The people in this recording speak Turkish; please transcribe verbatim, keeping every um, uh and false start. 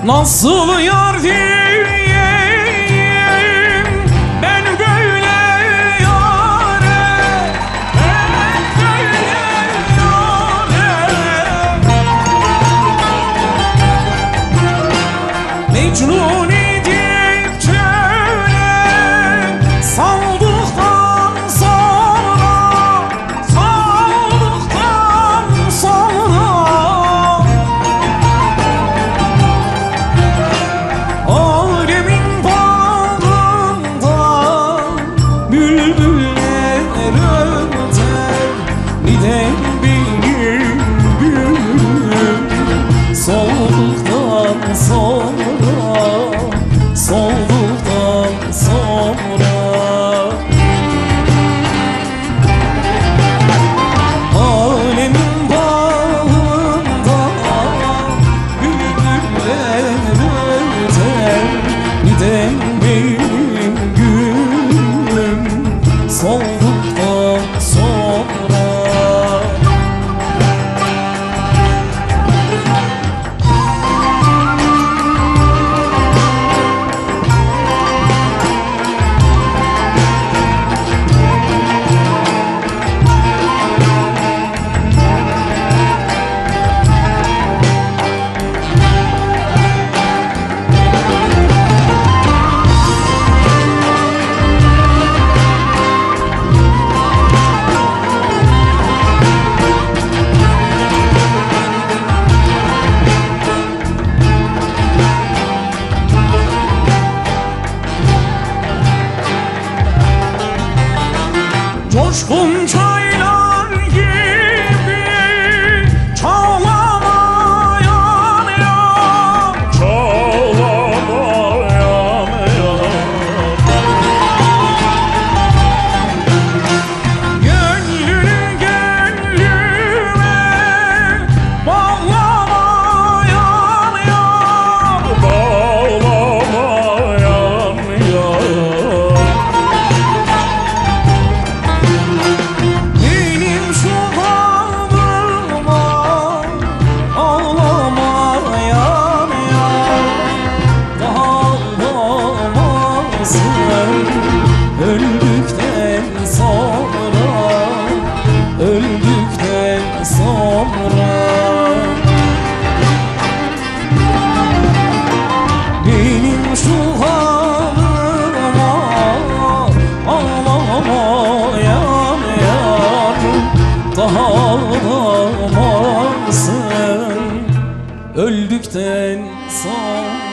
Nasıl yar diyeyim ben böyle yâre, ben böyle yâre. Mecnun edip köle saldıktan sonra, saldıktan sonra alemin bağında bülbüller öter, neden benim gülüm solduktan sonra, solduktan sonra. Alemin bağında bülbüller öter, neden benim gülüm solduktan sonra. Coşkun çaylar gibi çağlamayan yar, çağlamayan yar. Gönlünü gönlüme bağlamayan yar, bağlamayan yar. Benim şu halıma ağlamayan yar, daha ağlamasın öldükten sonra, öldükten sonra. Benim şu halıma ağlamayan yar, daha ağlamasın öldükten sonra.